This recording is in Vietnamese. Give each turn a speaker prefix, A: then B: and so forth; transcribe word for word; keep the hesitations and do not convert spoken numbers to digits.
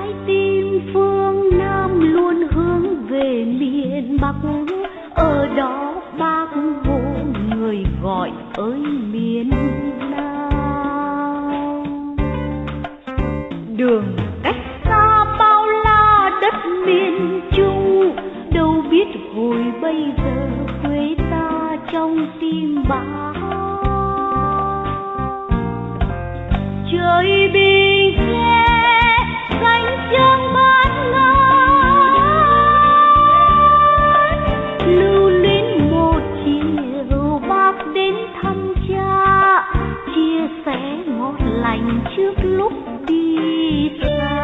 A: tim phương Nam luôn hướng về miền Bắc, ở đó bác Hồ người gọi ơi miền Nam. Đường cách xa bao la đất miền Trung, đâu biết hồi bây giờ quê ta trong tim bác. Trời bình nghe cánh trăng bát ngát, lưu luyến một chiều bác đến thăm cha, chia sẻ ngọt lành trước lúc đi xa.